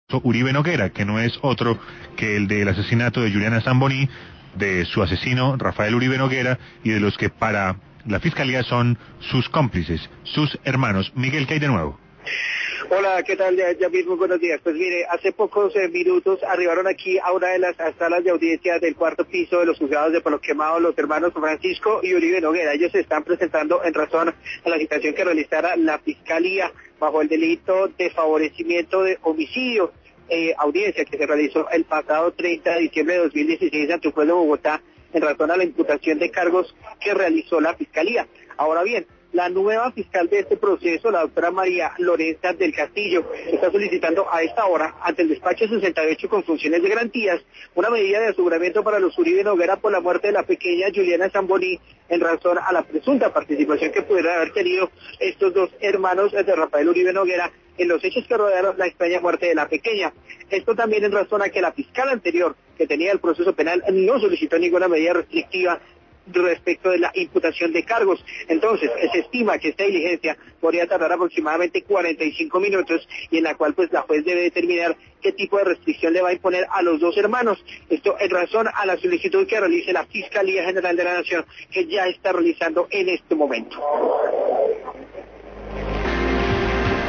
Uribe Noguera, que no es otro que el del asesinato de Juliana Zamboni, de su asesino Rafael Uribe Noguera y de los que para la fiscalía son sus cómplices, sus hermanos. Miguel, ¿qué hay de nuevo? Hola, ¿qué tal? Ya mismo, buenos días. Pues mire, hace pocos minutos arribaron aquí a una de las salas de audiencia del cuarto piso de los juzgados de Palo Quemado los hermanos Francisco y Uribe Noguera. Ellos se están presentando en razón a la citación que realizara la Fiscalía bajo el delito de favorecimiento de homicidio. Audiencia que se realizó el pasado 30 de diciembre de 2016 ante un juez de Bogotá en razón a la imputación de cargos que realizó la Fiscalía. Ahora bien, la nueva fiscal de este proceso, la doctora María Lorenza del Castillo, está solicitando a esta hora, ante el despacho 68 con funciones de garantías, una medida de aseguramiento para los Uribe Noguera por la muerte de la pequeña Juliana Zamboni en razón a la presunta participación que pudieran haber tenido estos dos hermanos de Rafael Uribe Noguera en los hechos que rodearon la extraña muerte de la pequeña. Esto también en razón a que la fiscal anterior, que tenía el proceso penal, no solicitó ninguna medida restrictiva respecto de la imputación de cargos. Entonces, se estima que esta diligencia podría tardar aproximadamente 45 minutos y en la cual pues la juez debe determinar qué tipo de restricción le va a imponer a los dos hermanos. Esto en razón a la solicitud que realice la Fiscalía General de la Nación, que ya está realizando en este momento.